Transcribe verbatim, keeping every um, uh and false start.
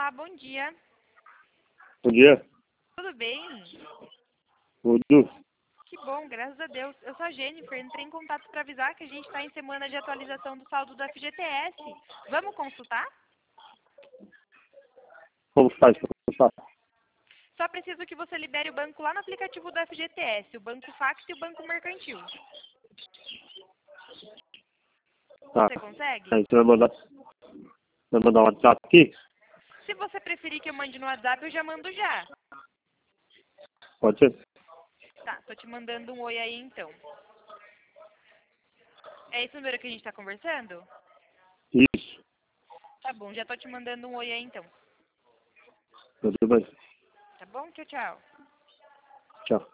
Olá, bom dia. Bom dia. Tudo bem? Tudo. Que bom, graças a Deus. Eu sou a Jennifer, entrei em contato para avisar que a gente está em semana de atualização do saldo do F G T S. Vamos consultar? Como faz para consultar? Só preciso que você libere o banco lá no aplicativo do F G T S, o Banco Fax e o Banco Mercantil. Tá. Você consegue? Aí você vai mandar, vai mandar um WhatsApp aqui? Se você preferir que eu mande no WhatsApp, eu já mando já. Pode ser? Tá, tô te mandando um oi aí então. É esse número que a gente tá conversando? Isso. Tá bom, já tô te mandando um oi aí então. Tudo bem. Tá bom? Tchau, tchau. Tchau.